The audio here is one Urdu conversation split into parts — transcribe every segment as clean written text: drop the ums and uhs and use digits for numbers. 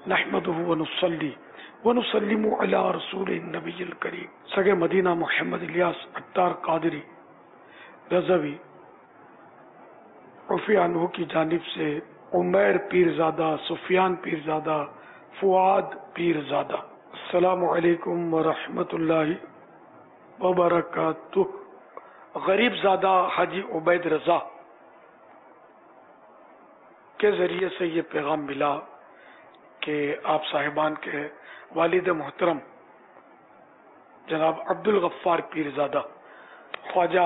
نحمده ونصلي ونسلم على رسول النبی الکریم سگے مدینہ محمد الیاس عطار قادری رضوی رفیع عنہ کی جانب سے عمیر پیرزادہ، سفیان پیرزادہ، فؤاد پیرزادہ۔ السلام علیکم ورحمۃ اللہ وبرکاتہ۔ غریب زادہ حاجی عبید رضا کے ذریعے سے یہ پیغام ملا کہ آپ صاحبان کے والد محترم جناب عبد الغفار پیرزادہ خواجہ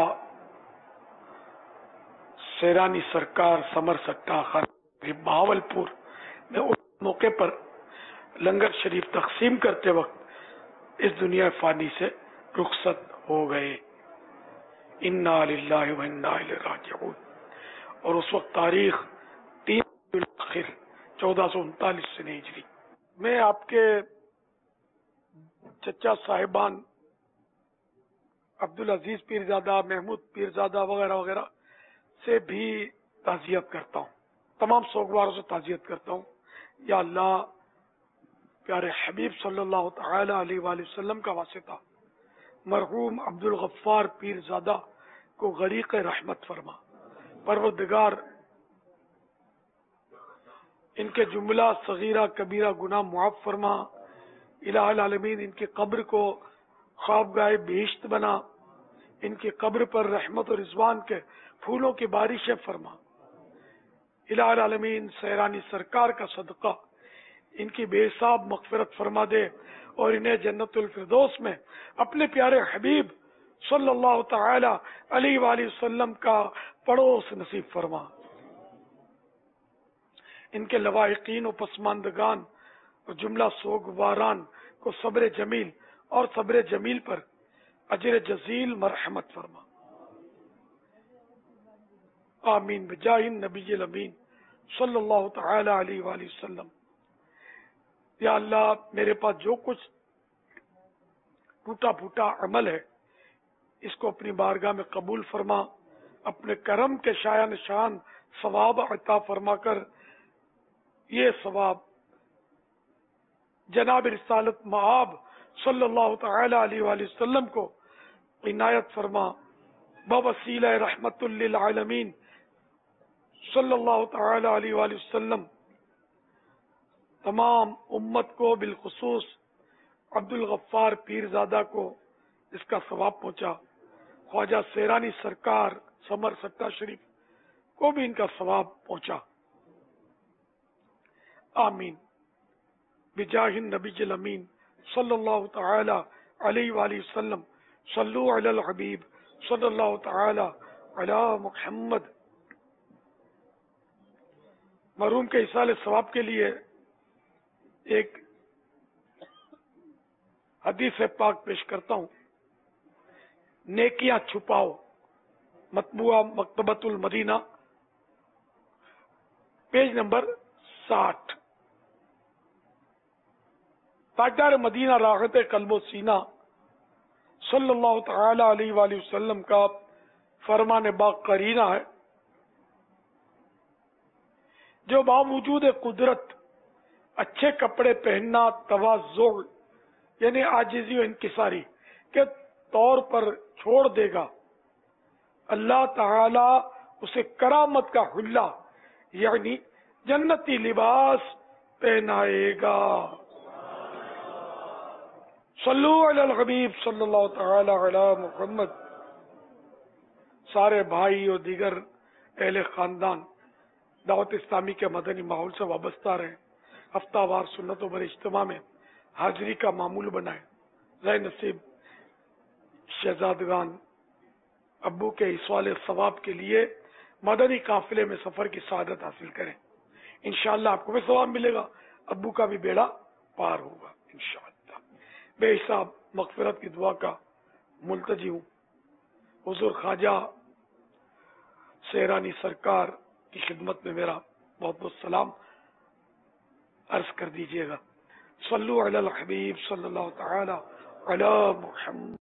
سیرانی سرکار سمر سٹا خان بہاولپور میں اس موقع پر لنگر شریف تقسیم کرتے وقت اس دنیا فانی سے رخصت ہو گئے۔ انا للہ و انا الیہ راجعون۔ اور اس وقت تاریخ 3 آخر 1439 سے ہجری۔ میں آپ کے چچا صاحبان عبدالعزیز پیرزادہ، محمود پیرزادہ وغیرہ وغیرہ سے بھی تعزیت کرتا ہوں، تمام سوگواروں سے تعزیت کرتا ہوں۔ یا اللہ پیارے حبیب صلی اللہ تعالی علیہ وآلہ وسلم کا واسطہ مرحوم عبد الغفار پیرزادہ کو غریق رحمت فرما۔ پروردگار ان کے جملہ صغیرہ کبیرہ گناہ معاف فرما۔ الہ العالمین ان کی قبر کو خوابگاہ بہشت بنا، ان کی قبر پر رحمت و رضوان کے پھولوں کی بارشیں فرما۔ الہ العالمین سیرانی سرکار کا صدقہ ان کی بے حساب مغفرت فرما دے اور انہیں جنت الفردوس میں اپنے پیارے حبیب صلی اللہ تعالی علیہ وآلہ وسلم کا پڑوس نصیب فرما۔ ان کے لواحقین و پسماندگان اور جملہ سوگواران کو صبر جمیل اور صبر جمیل پر اجر جزیل مرحمت فرما۔ آمین بجاہ النبی الامین صلی اللہ تعالی علیہ وآلہ وسلم۔ یا اللہ میرے پاس جو کچھ ٹوٹا پھوٹا عمل ہے اس کو اپنی بارگاہ میں قبول فرما، اپنے کرم کے شایان نشان ثواب عطا فرما کر یہ ثواب جناب رسالت مآب صلی اللہ تعالی علیہ وآلہ وسلم کو عنایت فرما۔ بوسیلہ رحمت للعالمین صلی اللہ تعالی علیہ وآلہ وسلم تمام امت کو بالخصوص عبد الغفار پیرزادہ کو اس کا ثواب پہنچا۔ خواجہ سیرانی سرکار سمر سٹا شریف کو بھی ان کا ثواب پہنچا۔ آمین بجاہ النبی الامین صلی اللہ تعالی علیہ وآلہ وسلم۔ صلو علی الحبیب صلی اللہ تعالی علی محمد۔ مرحوم کے ایصال ثواب کے لیے ایک حدیث پاک پیش کرتا ہوں۔ نیکیاں چھپاؤ، مطبوعہ مکتبۃ المدینہ، پیج نمبر 60۔ تاجدار مدینہ راحت قلب و سینہ صلی اللہ تعالی علیہ وآلہ وسلم کا فرمان با قرینہ ہے، جو باوجود قدرت اچھے کپڑے پہننا تواضع یعنی عاجزی و انکساری کے طور پر چھوڑ دے گا، اللہ تعالی اسے کرامت کا حلہ یعنی جنتی لباس پہنائے گا۔ صلو علی الحبیب صلی اللہ تعالی علی محمد۔ سارے بھائی اور دیگر اہل خاندان دعوت اسلامی کے مدنی ماحول سے وابستہ رہیں، ہفتہ وار سنتوں پر اجتماع میں حاضری کا معمول بنائیں، ذی نصیب شہزادگان ابو کے ایصال ثواب کے لیے مدنی قافلے میں سفر کی سعادت حاصل کریں۔ انشاءاللہ آپ کو بھی ثواب ملے گا، ابو کا بھی بیڑا پار ہوگا انشاءاللہ۔ بے حساب مغفرت کی دعا کا ملتجی ہوں، حضور خواجہ سیرانی سرکار کی خدمت میں میرا بہت بہت سلام عرض کر دیجیے گا۔ صلو علی الحبیب صلی اللہ تعالی علی محمد۔